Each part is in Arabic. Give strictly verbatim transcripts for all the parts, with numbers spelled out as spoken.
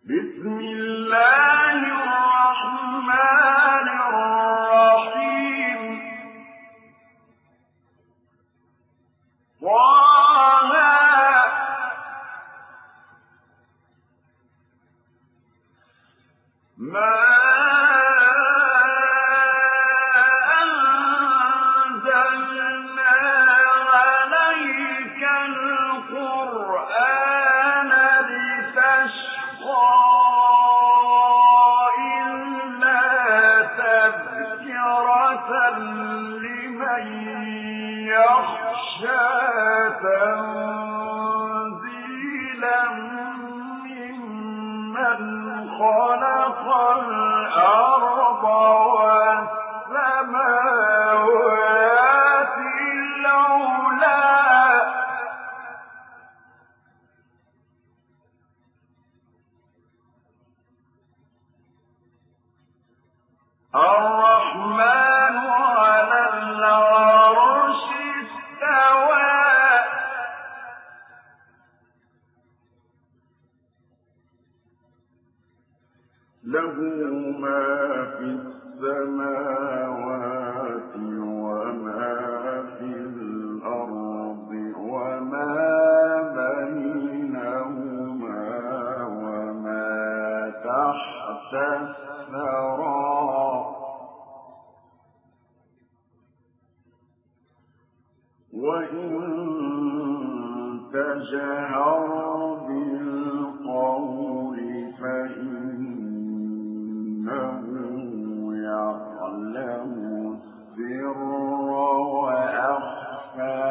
بسم الله الرحمن الرحيم طه ما تنزيلا ممن خلق الأرض والسماوات العلى الرحمن على العرش استوى له ما في السماوات وما في الأرض وما بينهما وما تحت الثرى وإن تجهر بالقول فإنه يعلم السر وأخفى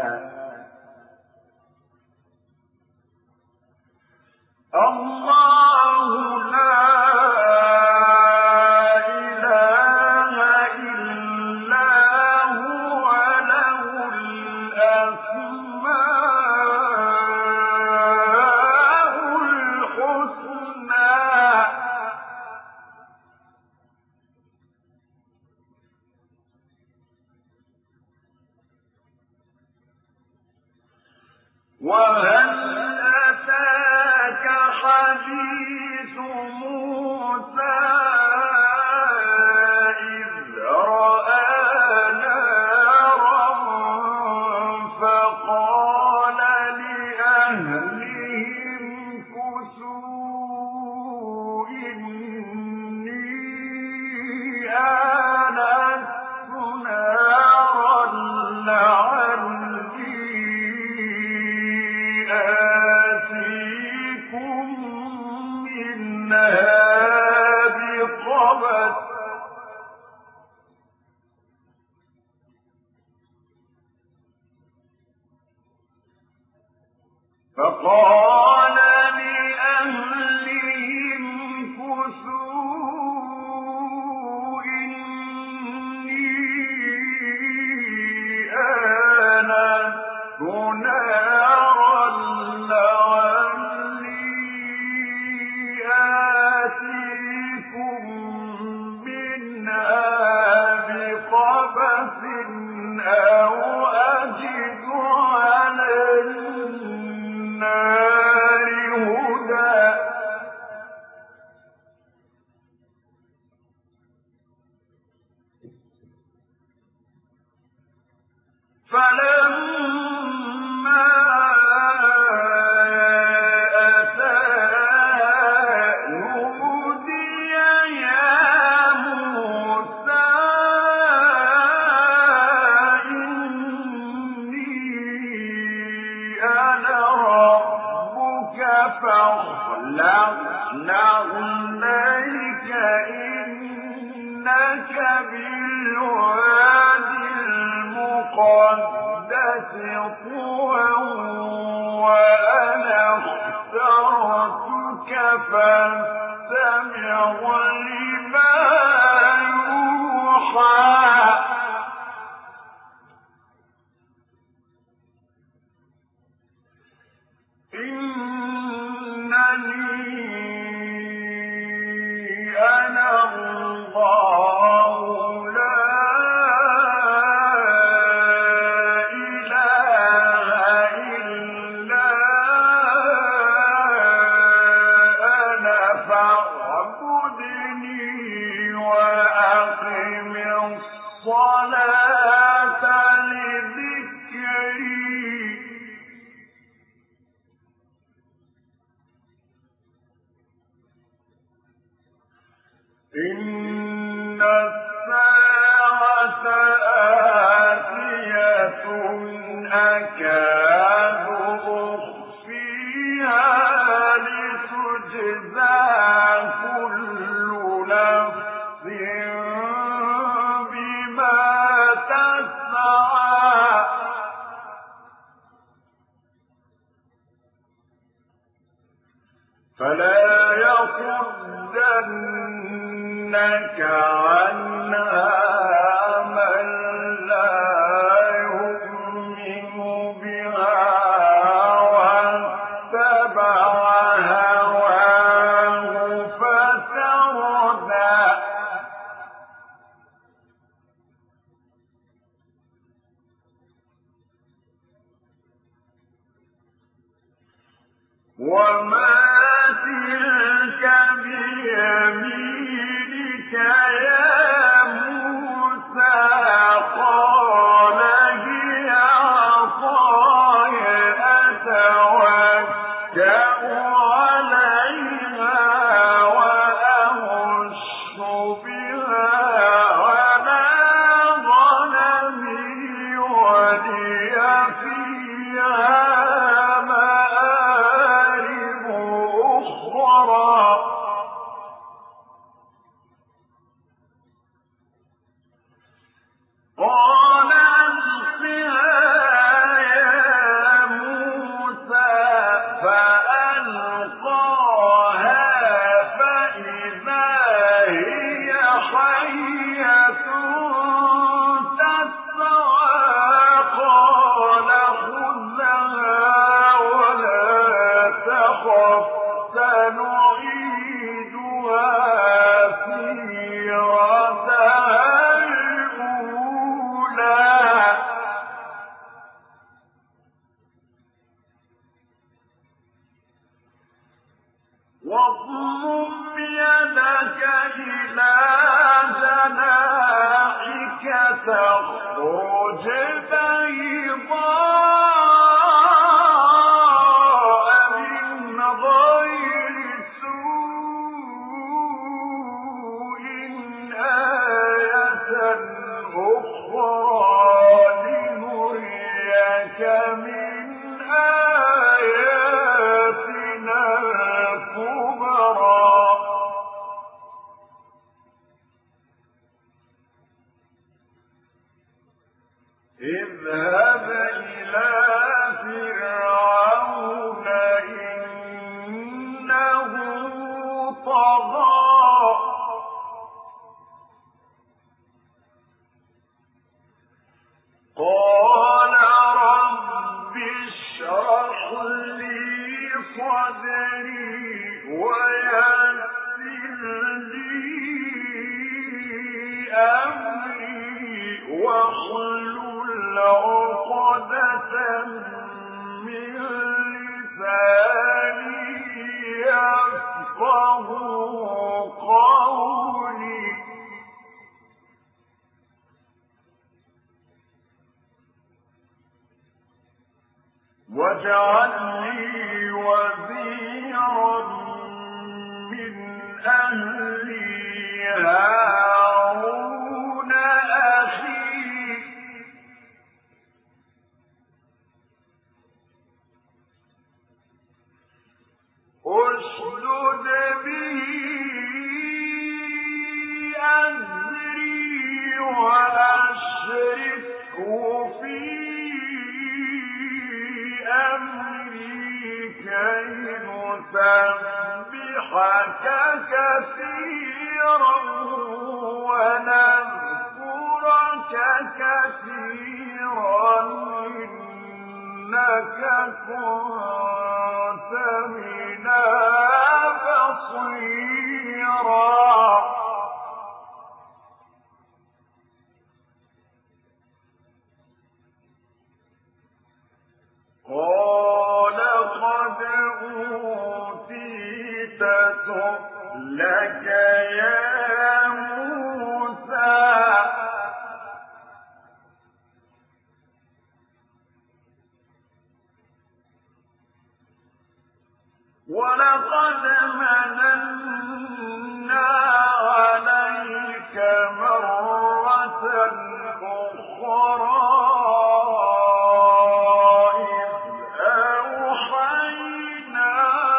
الله لا وهل أتاك حديث موسى إذ رأى نارا فقال لأهلهم كثوا إني آنست نارا لعلي آتيكم منها بقبس فقال لأهلهم كثوا إني آنست نارا لعلي آتيكم منها بقبس أو أجد على النار هدى فلما أتاها نودي يا موسى إني أنا ربك فاخلع نعليك إنك بالوادي المقدس طوى وأنا اخترتك فاستمع لما يوحى إنني أنا الله لا إله إلا أنا فاعبدني وأقم الصلاة لذكري إن الساعة آتية أكاد أخفيها لتجزى كل نفس بما تسعى فلا يصدنك عنها من لا يؤمن بها واتبع هواه فتردى وما تلك بيمينك يا موسى قال هي عصاي أتوكأ عليها وأهش بها على غنمي ولي فيها قال ألقها يا موسى فألقاها فإذا هي حية تسعى قال خذها ولا تخف سنعيدها سيرتها واضمم يدك إلى جناحك تخرج بيضاء من غير سوء آية أخرى لنريك من آياتنا الكبرى اذهب إلى فرعون إنه طغى قال رب اشرح لي صدري ويسر لي أمري واحلل عقدة من لساني يفقه قولي واجعل لي وزيرا من أهلي هارون أخي اشدد به أزري وأشركه في أمري كي نسبحك كثيرا ونذكرك كثيرا إنك كنت بنا بصيرا قال قد أوتيت سؤالك لك يا موسى ولقد مننا عليك مرة أخرى إذ أوحينا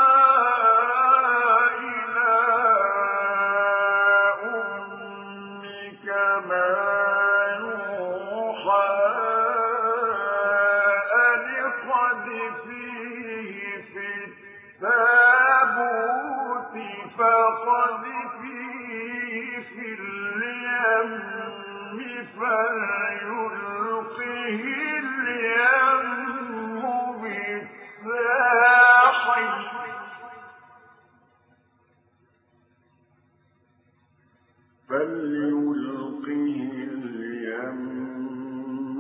إلى أمك ما يوحى أن اقذفيه في التابوت فاقذفيه في اليم فليلقه اليم بالساحل فليلقه اليم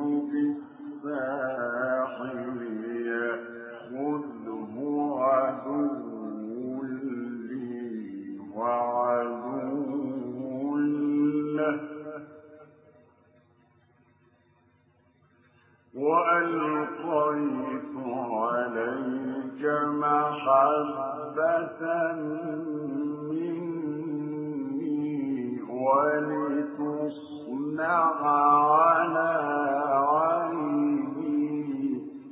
بالساحل يأخذه عدو لي وعدو له وألقيت عليك محبة مني ولتصنع على عيني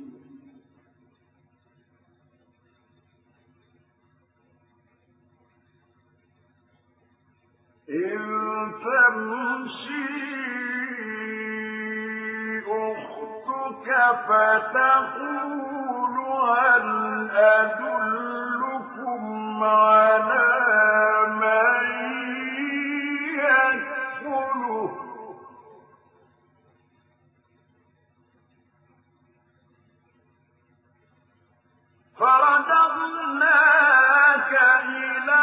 إذ تمشي أختك فتقول هل أدلكم على من يكفله فرددناك إلى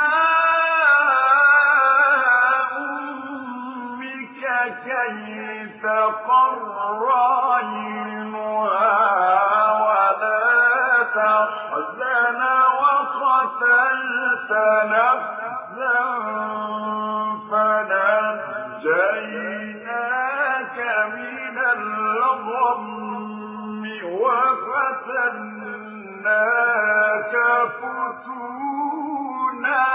أمك كي تقر عينها ولا تحزن وقتلت نفسا فنجيناك من الغم وفتناك فتونا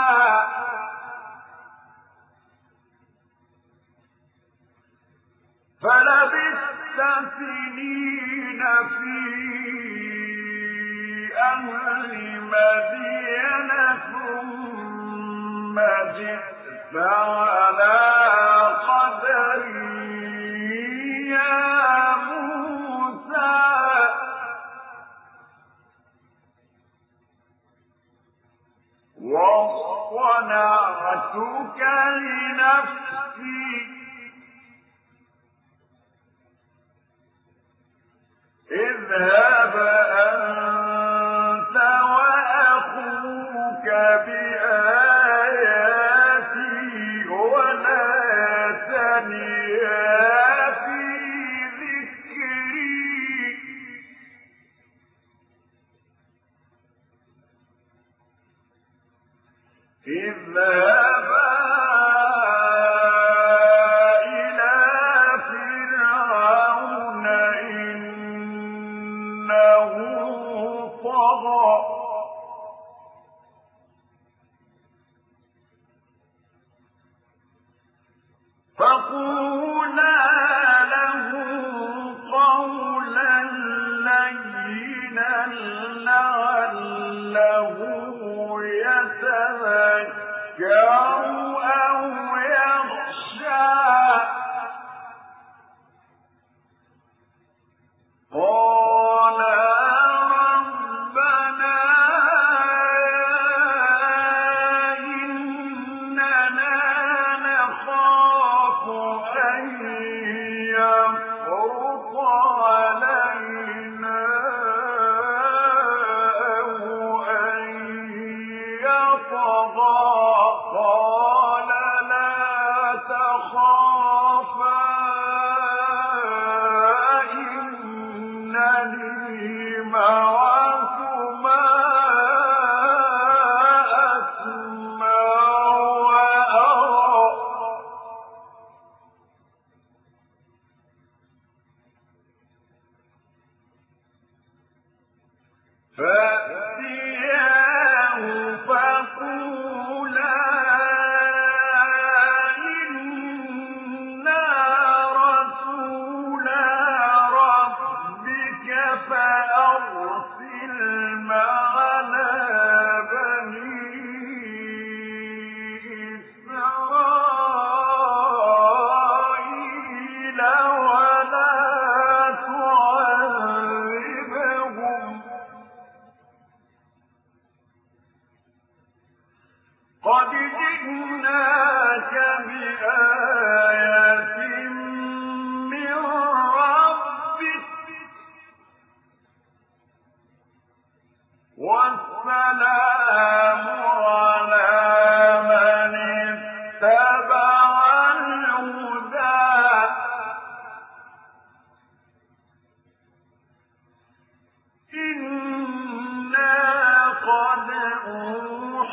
فلبثت سنين في أهل مدين ثم جئت على قدر يا موسى واصطنعتك لنفسي اذهب أنت وأخوك بآياتي ولا تنيا في ذكري اذهبا إلى فرعون إنه طغى فقولا له قولا لينا لعله يتذكر أو يخشى قال ربنا إننا نخاف أن يفرط علينا أو أن يطغى قال لا تخافا إنني معكما أسمع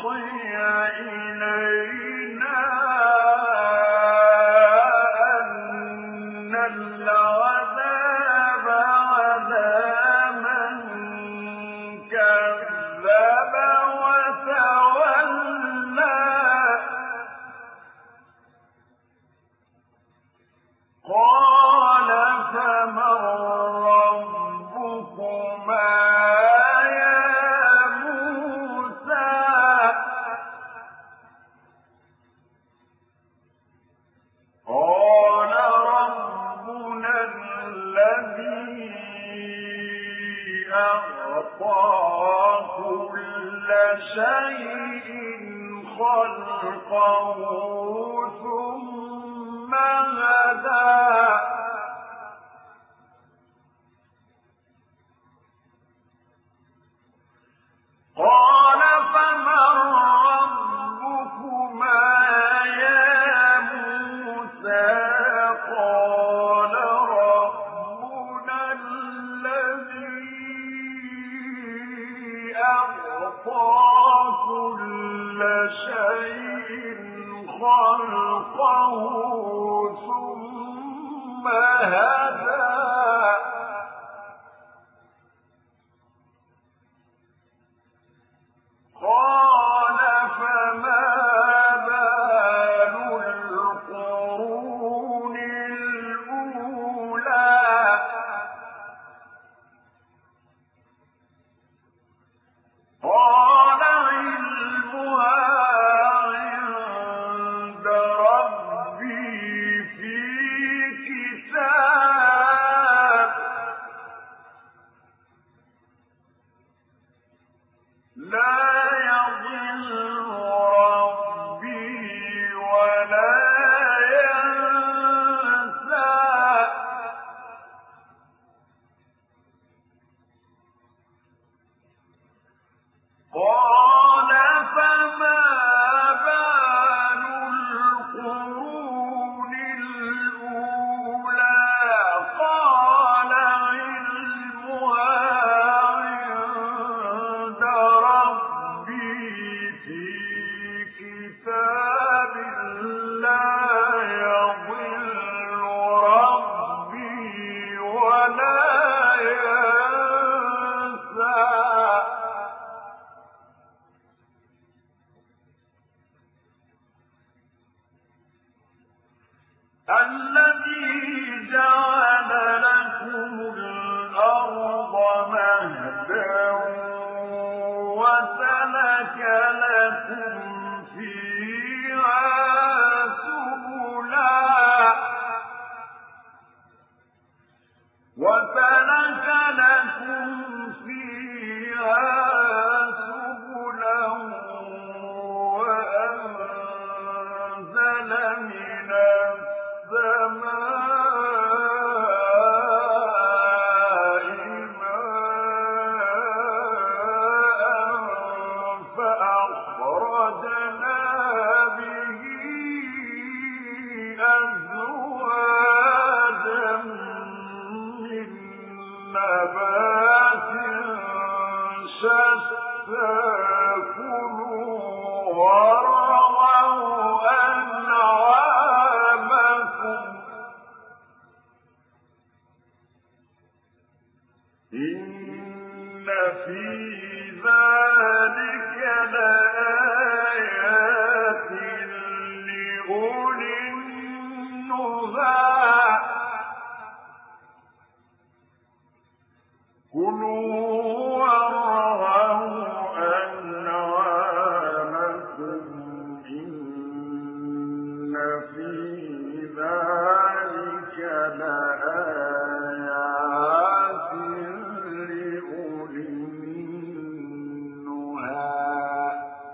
إلينا أن العذاب على من كذب وتولى قال فمن ربكما قال ربنا الذي أعطى كل شيء خلقه ثم هدى قال فمن ربكما قال ربنا الذي أعطى كل شيء خلقه ثم هدى قال فما قال علمها عند ربي في كتاب لا يضل ربي ولا ينسى قال فما بال القرون الأولى قال علمها عند ربي في كتاب لا يضل ربي ولا ينسى الذي جعل لكم الأرض مهدا وسلك لكم فيها سبلا وسلك لكم فيها سبلا وأنزل من السماء ماء فأخرجنا به أزواجا من نبات شتى كلوا وارعوا أنعامكم إن في ذلك لآيات لأولي النهى كلوا وارعوا أنعامكم إن في ذلك لآيات لأولي النهى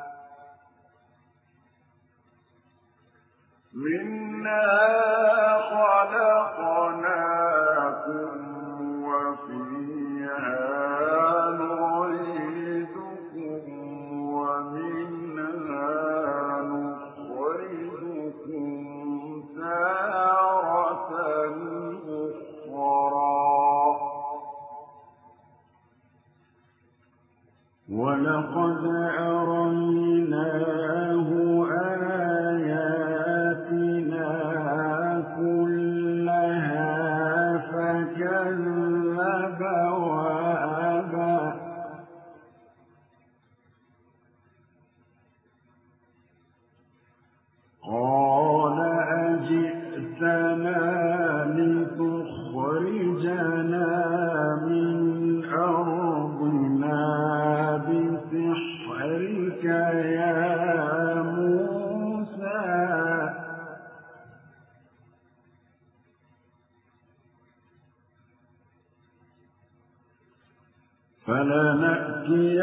منها خلقناكم وفيها نعيدكم ومنها نخرجكم تارة أخرى ولقد أرينا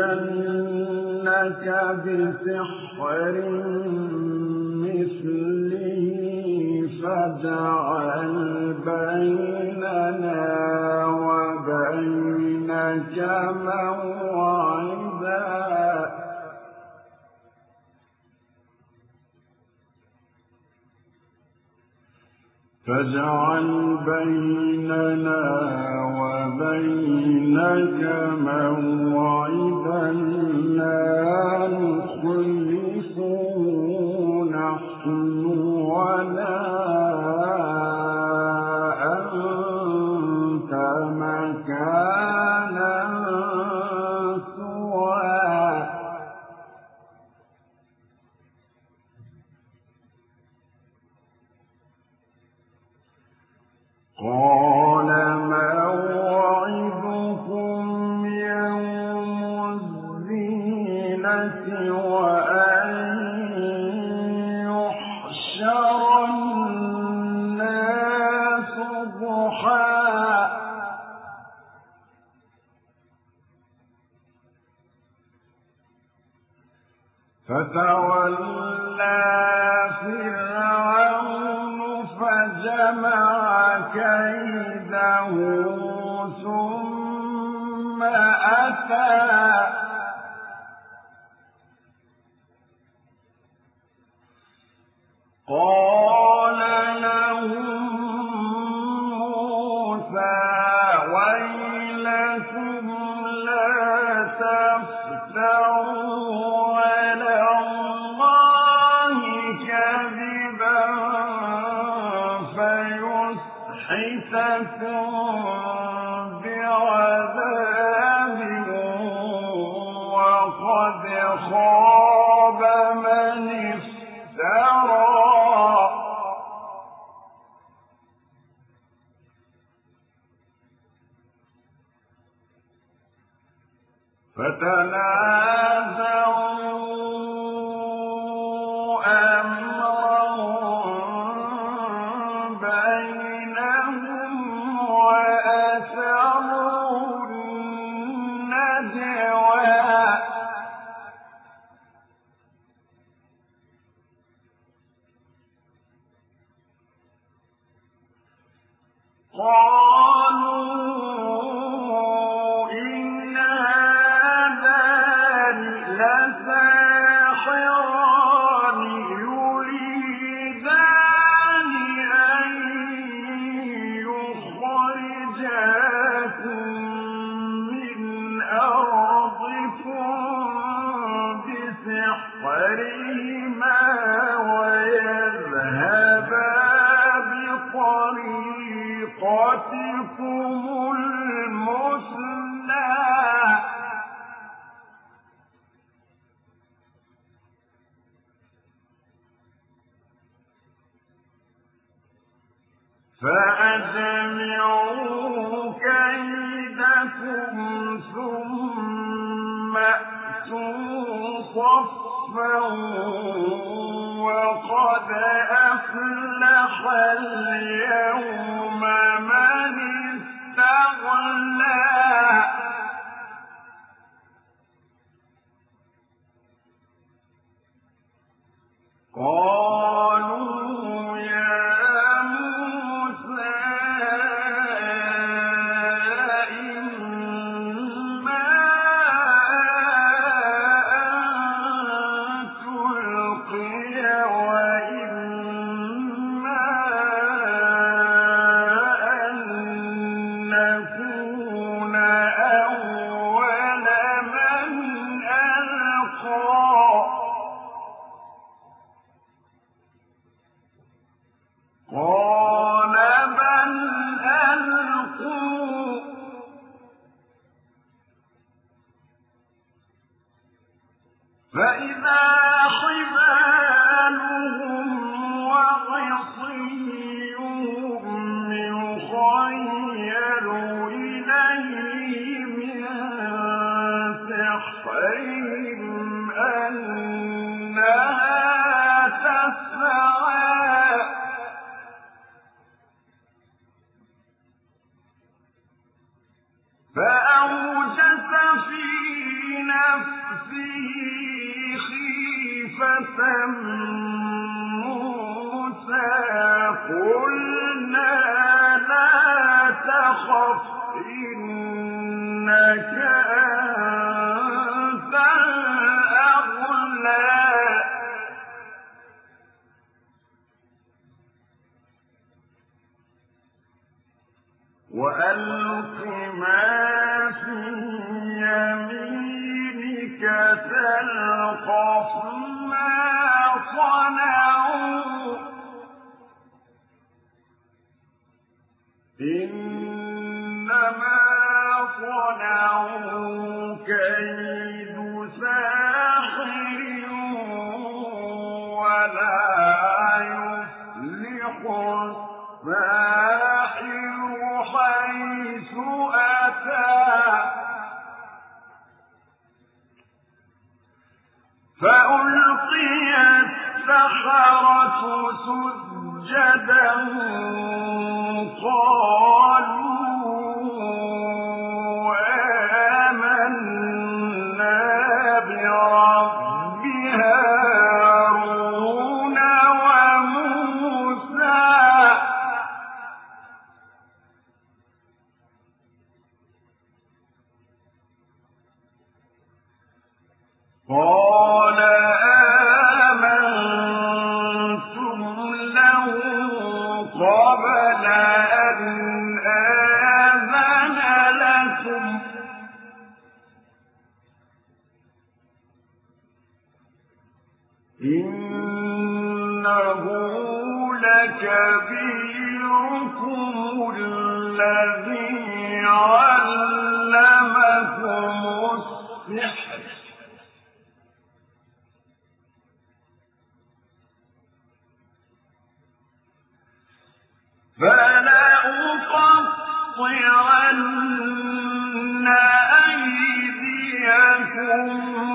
لَنَأْتِيَنَّكَ بِسِحْرٍ مِثْلِهِ فَاجْعَلْ بَيْنَنَا وَبَيْنَكَ مَوْعِدًا فاجعل بيننا وبينك موعدا لا نخلفه نحن ولا أنت مكانا سوى قال موعدكم يوم الزينة وأن يحشر الناس ضحى فتولى فرعون فجمع كيده ثم أتى قال لهم موسى ويلكم لا تفتروا على الله كذبا فيسحتكم بعذاب وقد خاب من افترى فتنازعوا أمرهم بينهم وأسروا النجوى قالوا إن هذان لساحران يريدان أن يخرجاكم من أرضكم بسحرهما ويذهبا بطريقتكم المثلى فأجمعوا كيدكم ثم أتوا صفا وقد أفلح اليوم من استغنى قالوا يا موسى إما أن تلقي وإما وألق ما في يمينك تلقف ما صنعوا إنما صنعوا كيد ساحر ولا يفلح الساحر حيث أتى فألقي السحرة سجدا قالوا آمنا برب هارون وموسى قال آمنتم له قبل أن آذن لكم إنه لكبيركم الذي علمكم السحر فلأقطعن أيديكم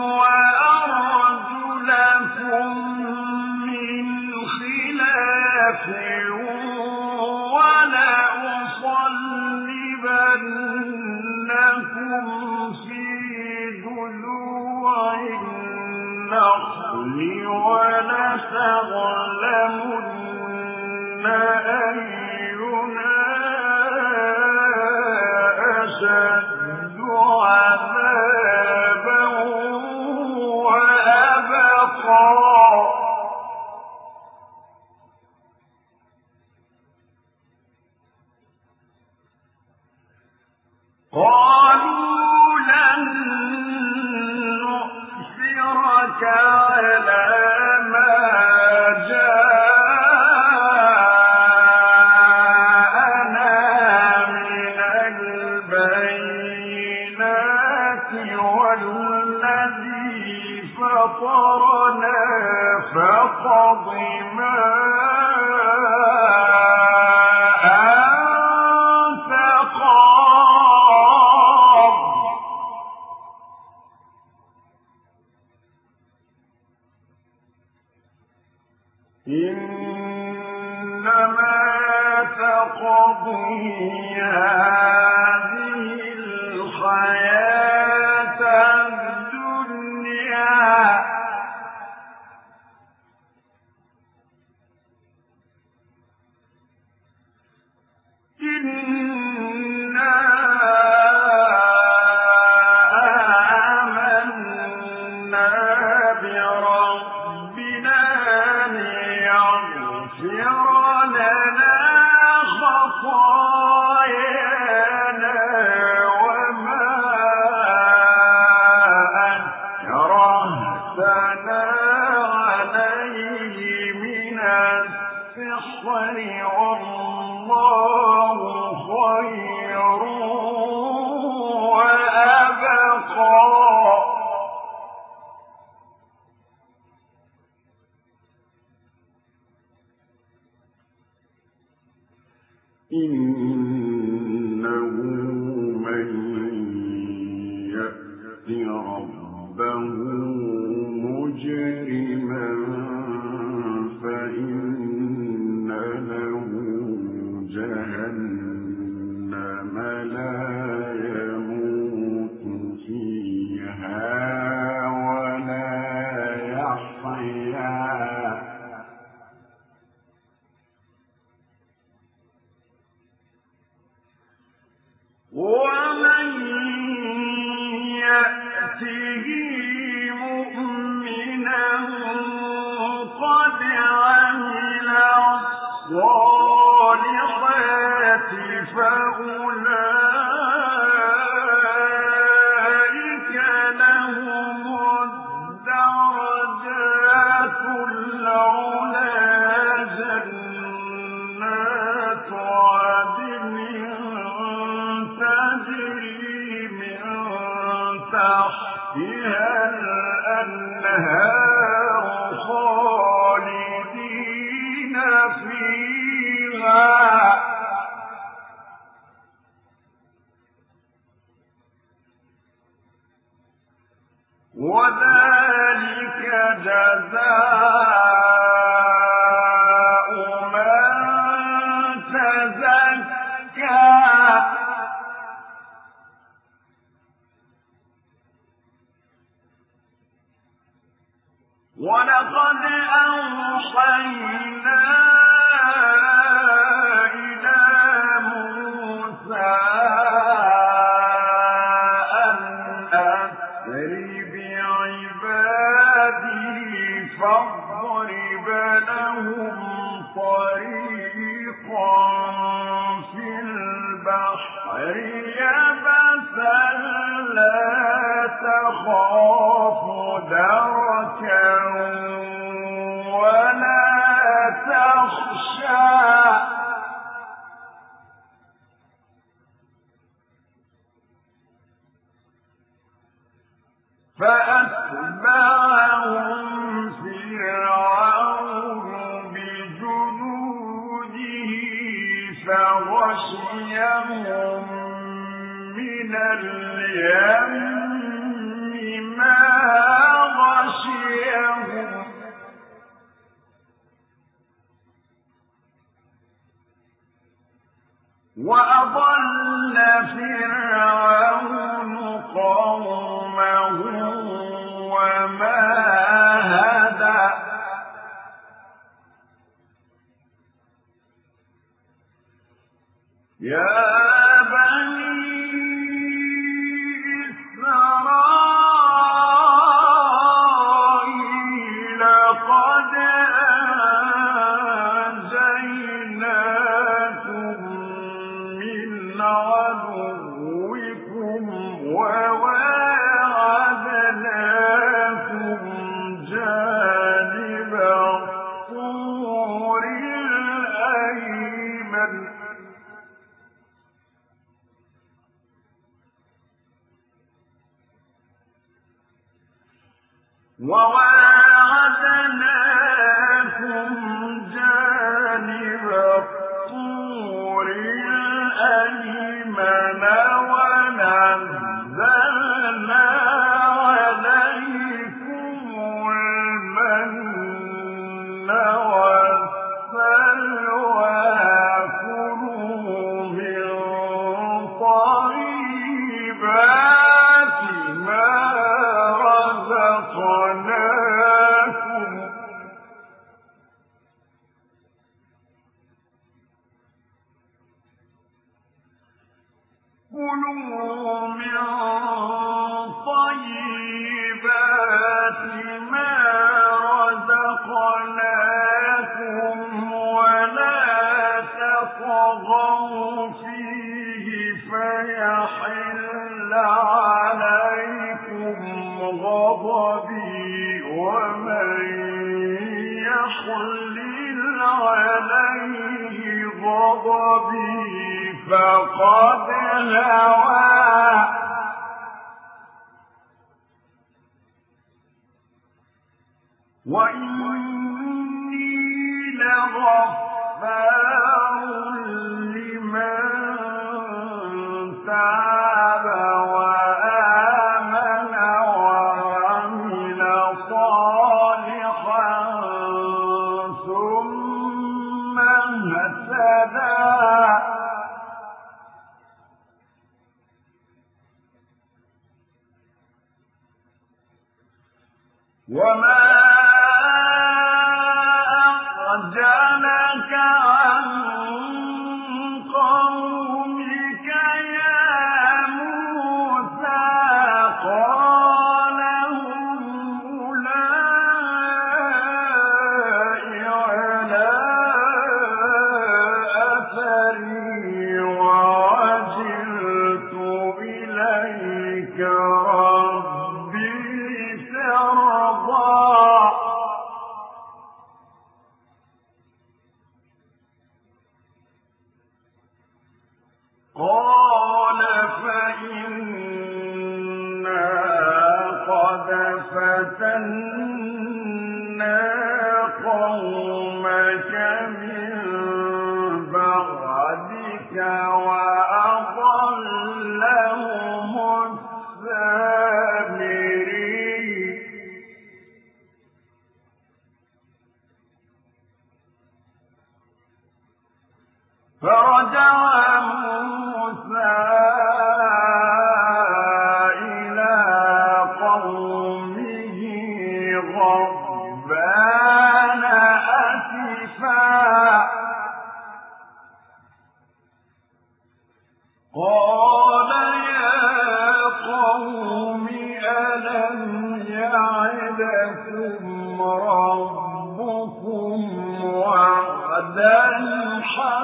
وأرجلكم من خلاف ولأصلبنكم في جذوع النخل ولتعلمن أينا أشد عذابا وأبقى قالوا لن نؤثرك على ما جاءنا من البينات والذي فطرنا فاقض ما إنما تقضي هذه الحياة الدنيا إنا آمنا بربنا ليغفر لنا خطايانا وما أكرهتنا عليه من السحر والله خير وأبقى إنه من يأت ربه مجرما فإن له جهنم لا يموت فيها ولا يحيا ومن يأته مؤمنا قد عمل الصالحات فأولئك أوحينا إلى موسى أن أسر بعبادي فاضرب لهم طريقا في البحر يبسا لا تخاف دركا ولا تخشى فأتبعهم فرعون بجنوده فغشيهم من اليم ما غشيهم وأضل فرعون قومه وما هدى يا بني إسرائيل قد أنجيناكم من عدوكم وواعدناكم جانب الطور الأيمن وواعدناكم جانب الطور الأيمن ونزلنا عليكم المن والسلوى كلوا من طيبات ما رزقناكم كلوا من طيبات ما رزقناكم ولا تطغوا فيه فيحل عليكم غضبي ومن يحلل عليه غضبي فقد هوى وإني لغفار لمن تاب وآمن وعمل صالحا ثم اهتدى وما أعجلك عن قومك يا موسى قال هم أولئك على أثري وعجلت إليك قال فإنا قد فتنا قومك من بعدك وأضلهم السامري فرجع موسى إلى قومه غضبان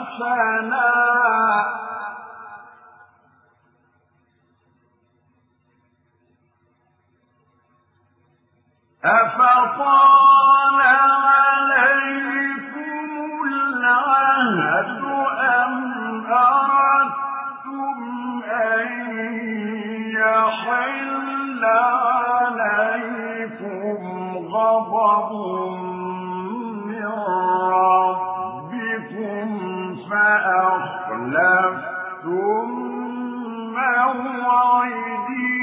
حسنا أفطال عليكم العهد أم أردتم أن يحل عليكم غضب من ربكم فأخلفتم موعدي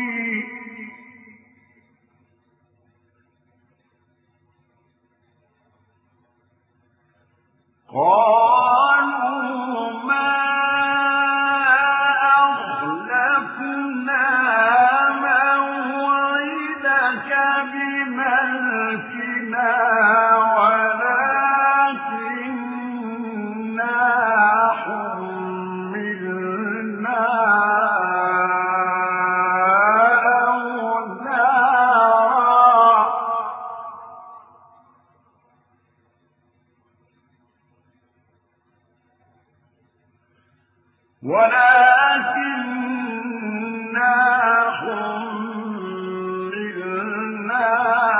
قالوا ما أخلفنا موعدك بملكنا ولكننا حملنا ولكننا حملنا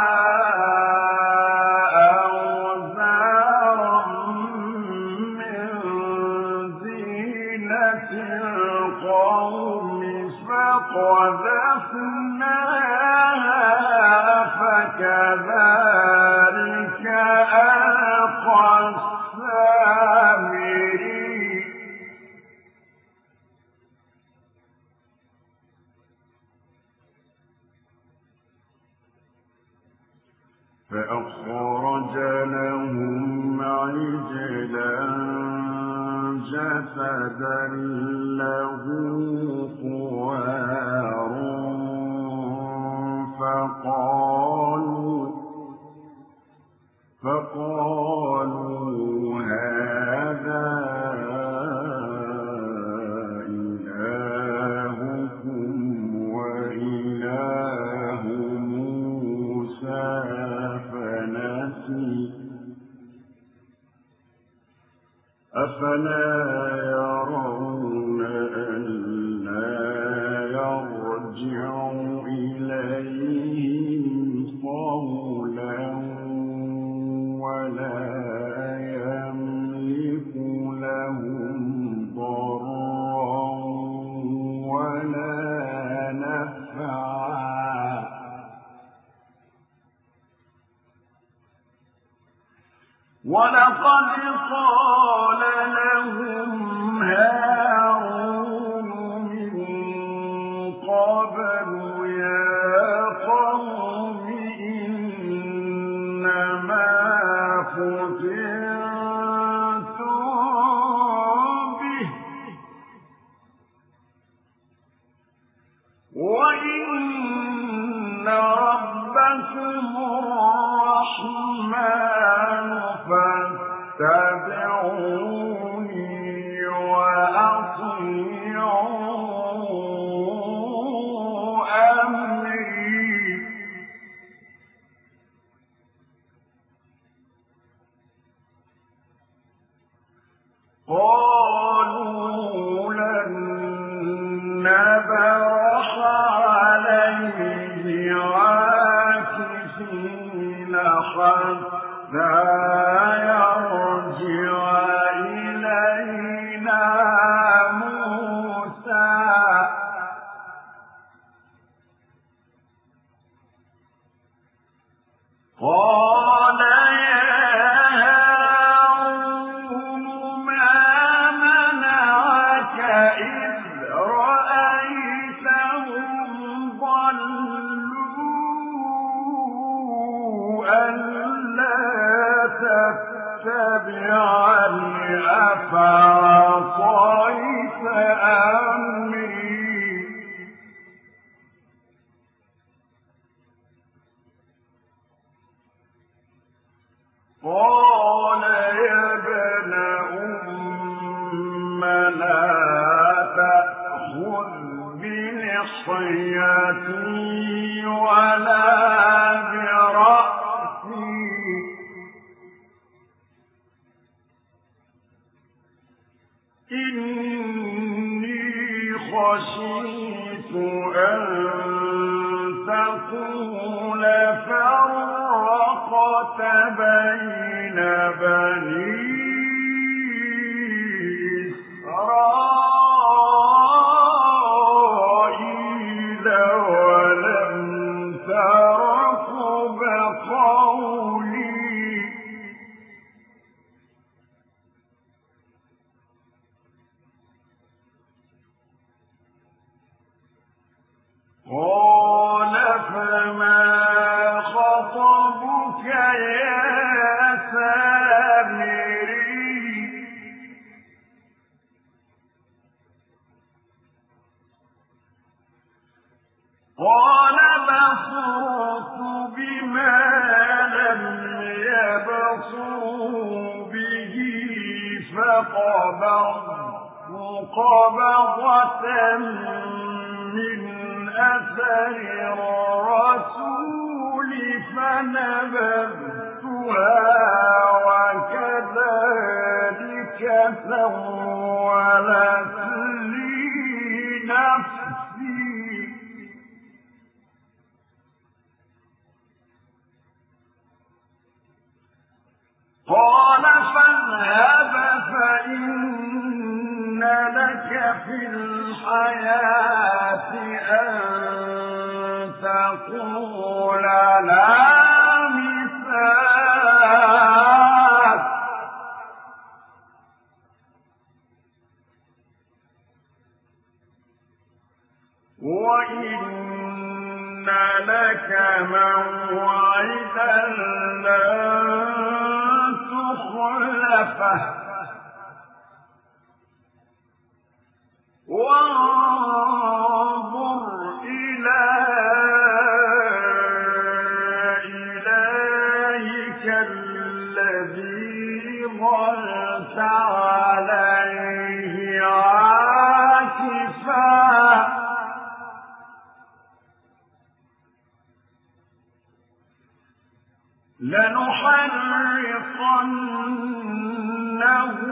أوزارا من زينة القوم فقذفناها فكذلك ألقى السامري فأخرج لهم عجلا جسدا له خوار فقالوا فقالوا هذا إلهكم وإله موسى أفلا يرون ألا يرجع إليهم قولا ولا يملك لهم ضرا ولا نفعا ولقد قال لهم هارون من قبل يا قوم إنما فتنتم به وإن ربكم الرحمن فاتبعوني وأطيعوا أمري قالوا لن نبرح عليه عاكفين حتى يرجع إلينا موسى قال يا هارون ما منعك إذ رأيتهم ضلوا ألا تتبعني أفعصيت أمري قال يا ابن أم لا تأخذ بلحيتي ولا برأسي خشيت أن تقول فرقت بين بني إسرائيل ولم ترقب قولي قال فما خطبك يا سامري قال بصرت بما لم يبصروا به فقبضت قبضة من أثر الرسول فنبذتها وكذلك سولت لي نفسي قال فاذهب فإن لك في الحياة أن تقول لا مساس وإن لك موعدا لن تخلفه وانظر إلى إلهك الذي ظلت عليه عاكفا لنحرقنه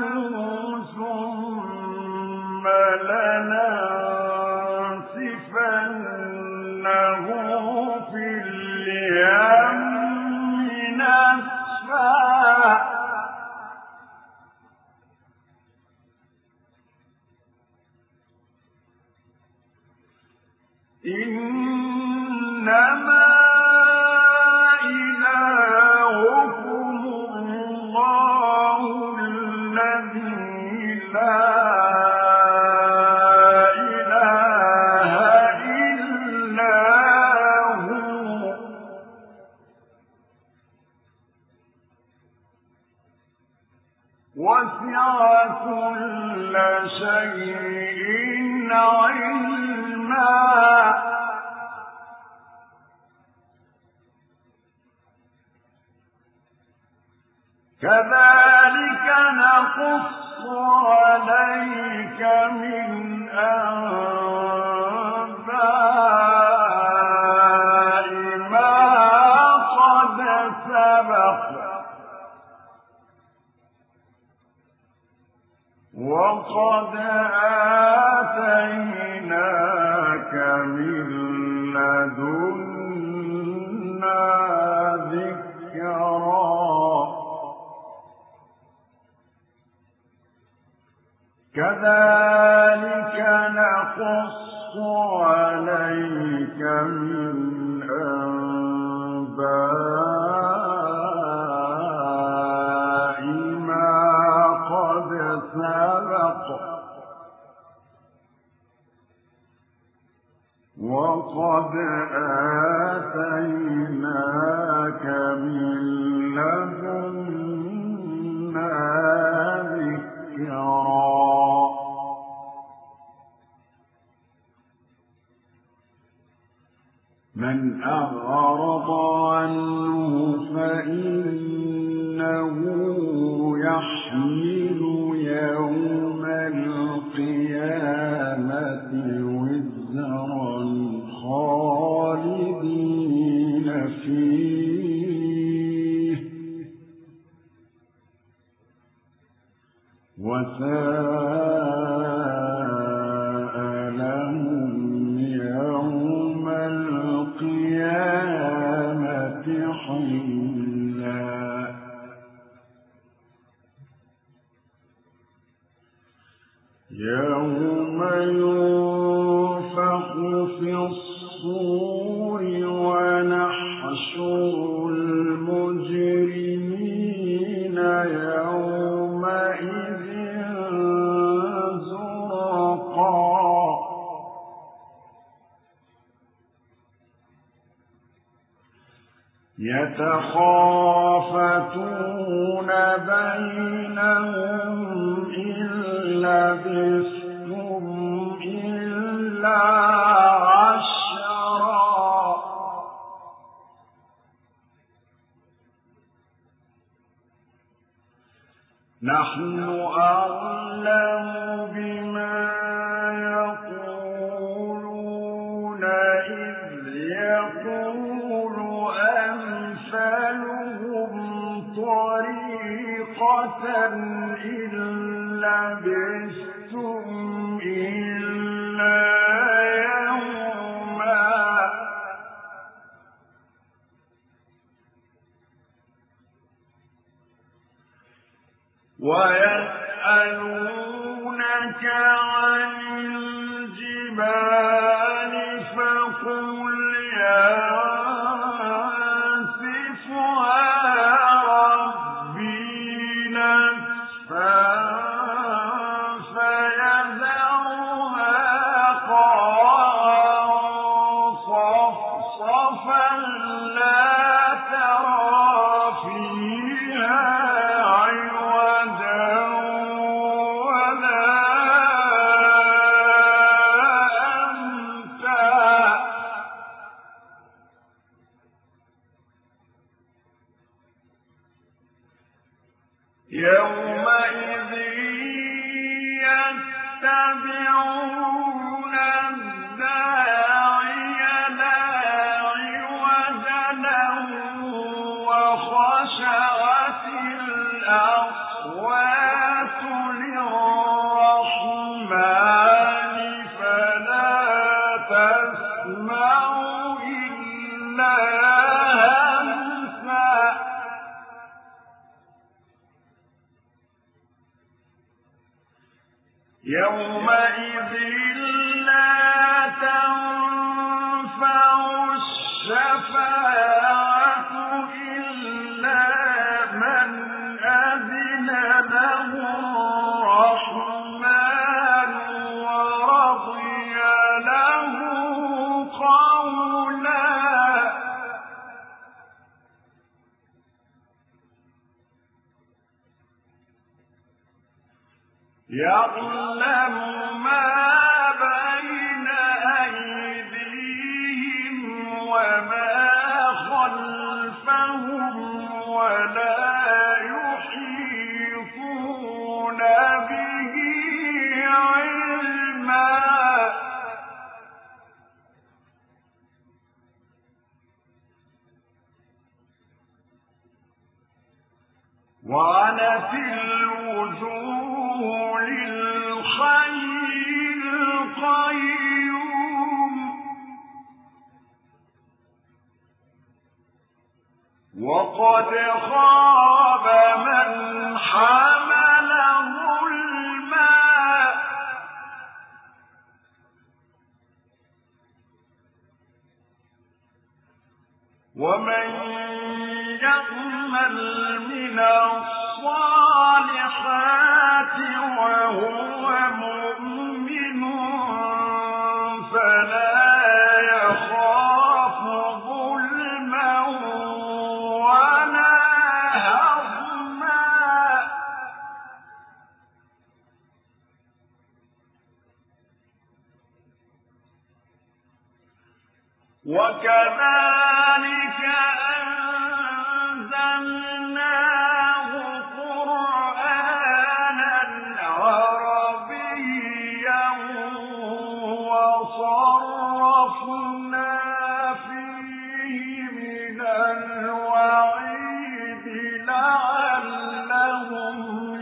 ثم لننسفنه في اليم نسفا إنما إلهكم الله الذي لا إله إلا هو وسع كل شيء علما كذلك نقص عليك من أنباء ما قد سبق وقد آتيناك من لدنا ذكرا كذلك نقص عليك من أنباء ما قد سبق وقد آتيناك من لدنا ذكرا من أعرض عنه فإنه يحمل يوم القيامة وزرا خالدين فيه وساء يوم ينفخ في الصور ونحشر المجرمين يومئذ زرقا يتخافتون بينهم إن لبثتم إلا عشرا نحن أعلم بما يقولون إذ يقول أمثالهم طريقة إن لبثتم إلا يوما ويسألونك عن الجبال فقل ينسفها ربي نسفا فيذرها قاعا صفصفا لا ترى فيها عوجا ولا أمتا يومئذ يتبعون الداعي لا عوج له وخشعت الأصوات للرحمن فلا تسمع إلا همسا يومئذ لا تنفع الشفاعة إلا من أذن له الرحمن ورضي له قولا يعلم ما بين أيديهم وما خلفهم ولا يحيطون به علما وعنت الوجوه للحي القيوم وقد خاب من حمل ظلما ومن يعمل من الصالحات وهو مؤمن فلا يخاف ظلما ولا هضما وكذلك أنزلناه قرآنا عربيا وصرفنا فيه من الوعيد لعلهم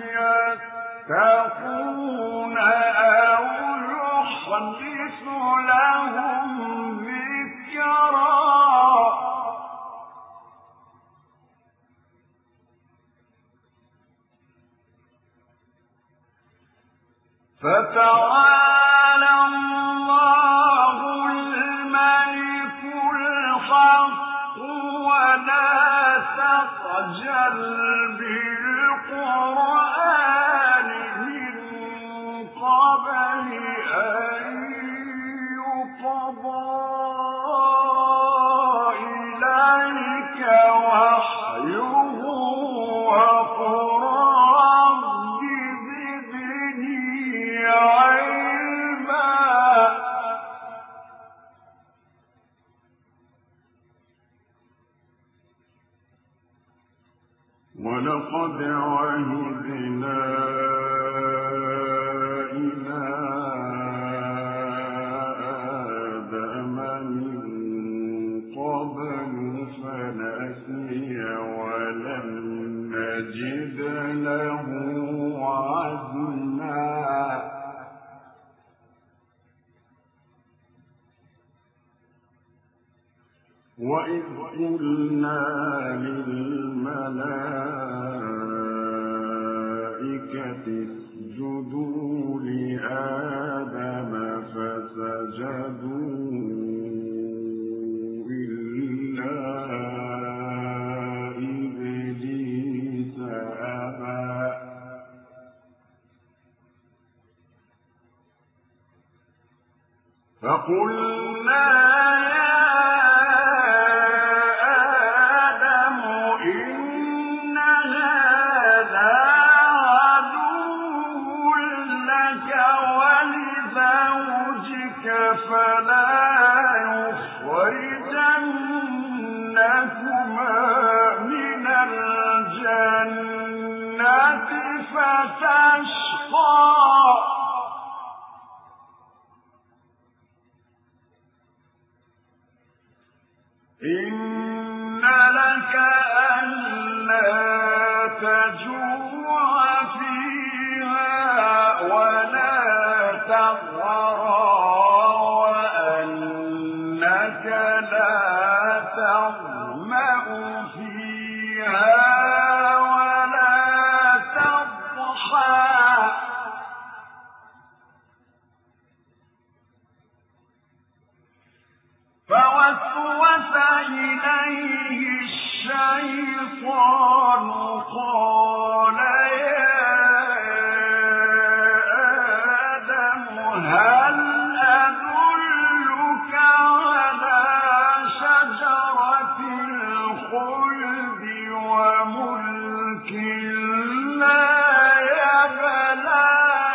يتقون أو يحدث لهم ذكرا فتعالى الله الملك الحق ولا تخجل بالقرآن من قبل أن يقضى إليك وحيه وقل رب زدني علما ولقد عهدنا إلى آدم من قبل فنسي ولم نجد له عزما وإذ قلنا للملائكة اسجدوا لآدم فسجدوا إلا إبليس أبى فقلنا فلا يخرجنكما من الجنة فتشقى إن لك ألا تجوع فيها ولا تضرى لا تظمأ فيها ولا تضحى فوسوس إليه الشيطان قال يا آدم هل أدلك على شجرة الخلد وملك لا يبلى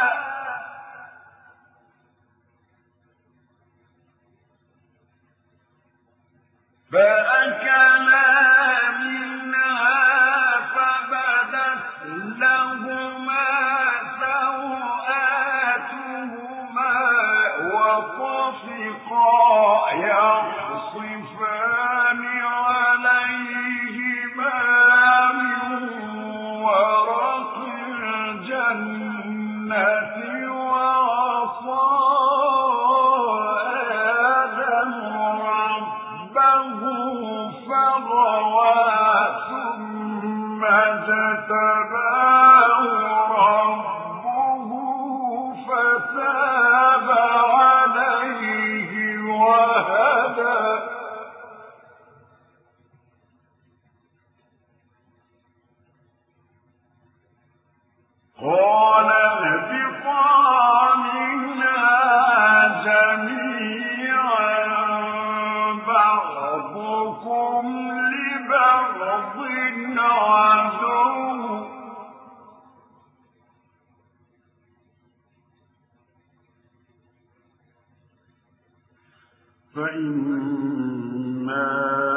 فأكلا منها فبدت لهما سوآتهما وطفقا يخصفان عليهما من ورق الجنة وعصى آدم ربه فغوى ثم اجتباه ربه فتاب عليه وهدى قال اهبطا منها جميعا بعضكم لبعض عدو فإما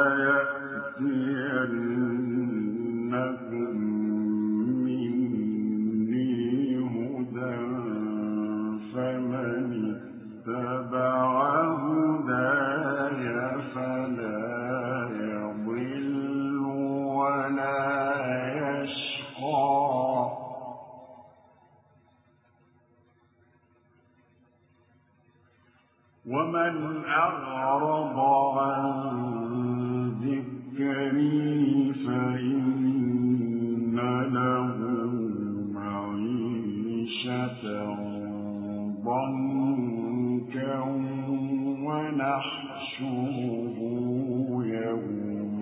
يأتينكم مني هدى فمن اتبع هداي فلا يضل ولا يشقى ومن أعرض عن ذكري فإن له معيشة ضنكا ونحشره يوم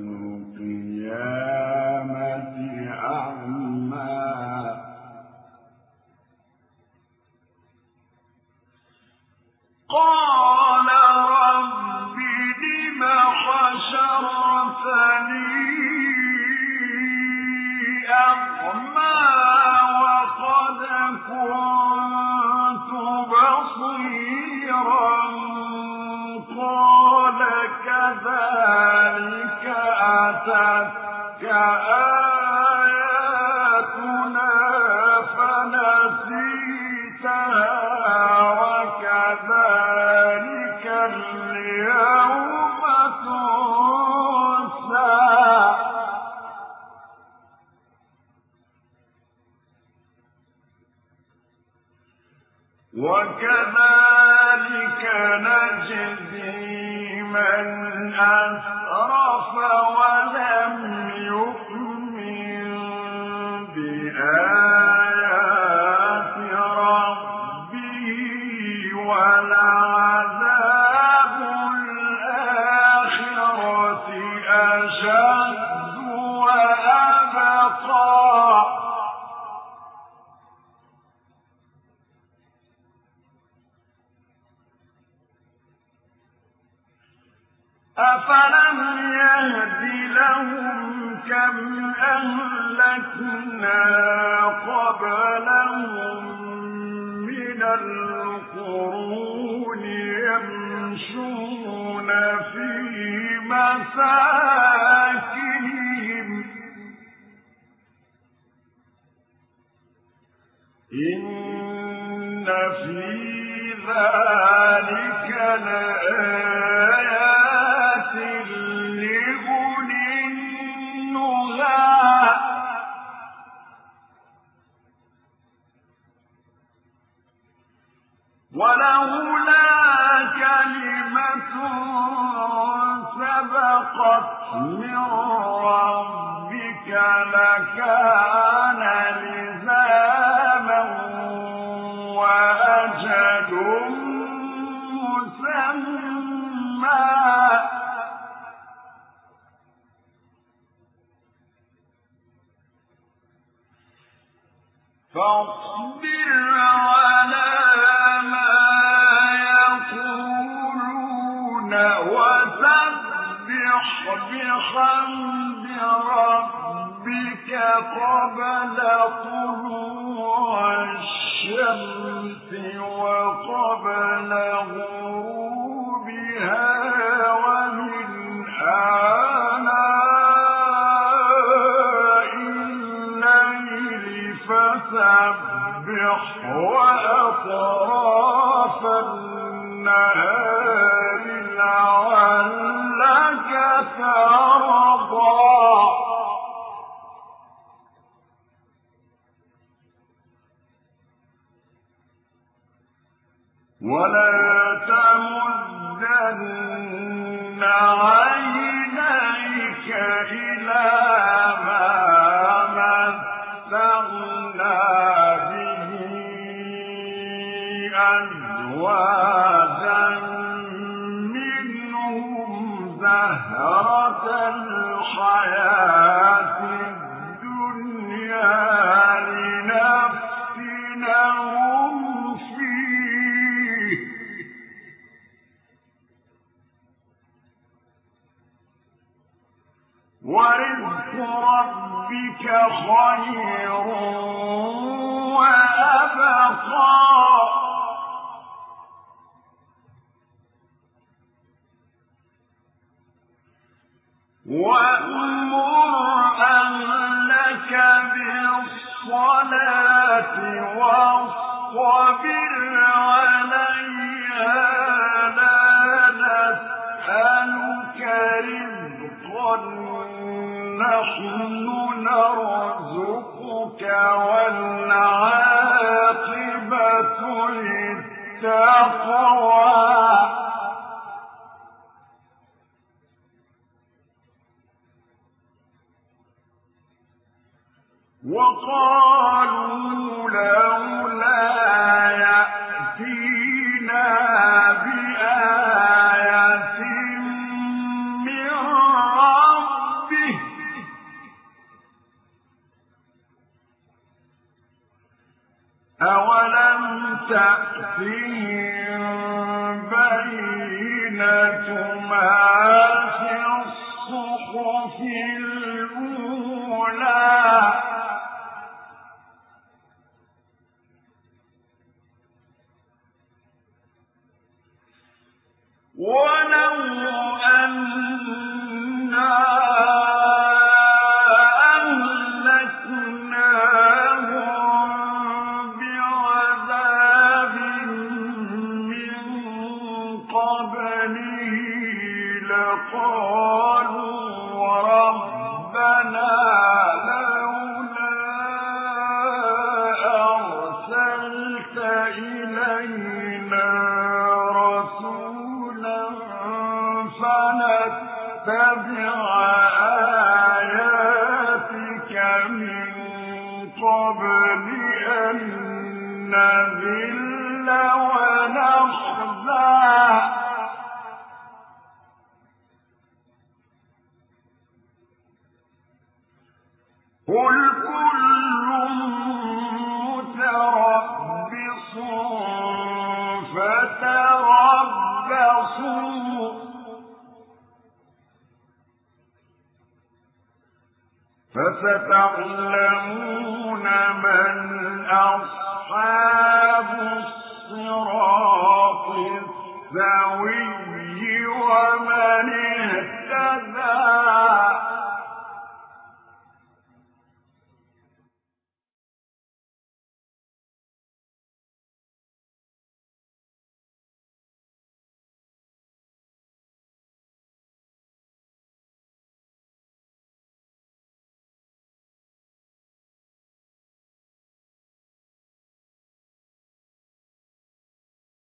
القيامة أعمى قال رب لم حشرتني أعمى وقد كنت بصيرا قال كذلك أتتك آياتنا فنسيتها وكذلك اليوم تنسى وكذلك نجزي من أسرف ولم يؤمن بآيات ربه ولعذاب الآخرة أشد وأبقى أفلم يهد لهم كم أهلكنا قبلهم من القرون يمشون في مساكنهم إن في ذلك لآيات لأولي النهى ولولا كلمة سبقت من ربك لكان لزاما وأجل مسمى فاصبر على ما يقولون وسبح بحمد ربك قبل طلوع الشمس وقبل غروبها ومن آناء الليل فسبح وأطراف النهار لعلك ترضى ولا تمدن عينيك إلى ما متعنا به أزواجا منهم زهرة الحياة الدنيا لنفتنهم فيه ورزق ربك خير وأبقى وأمر أهلك بالصلاة واصطبر عليها لا نسألك رزقا نحن نرزقك والعاقبة للتقوى وقالوا لولا يأتي أولم تأتهم بينة ما في الصحف الأولى ولو أنا أهلكناهم بعذاب من قبله لقالوا ربنا لولا أرسلت إلينا فنتبع آياتك من قبل أن نذل ونخزى قل كل متربص فتربصوا فستعلمون من أصحاب